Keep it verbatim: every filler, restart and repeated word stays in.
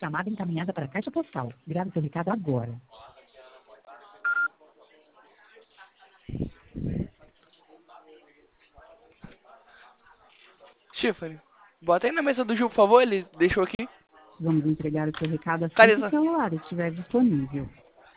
chamada encaminhada para a caixa postal. Grave seu recado agora. Tiffany, bota aí na mesa do Gil, por favor, ele deixou aqui. Vamos entregar o seu recado assim que o Carissa. celular estiver disponível.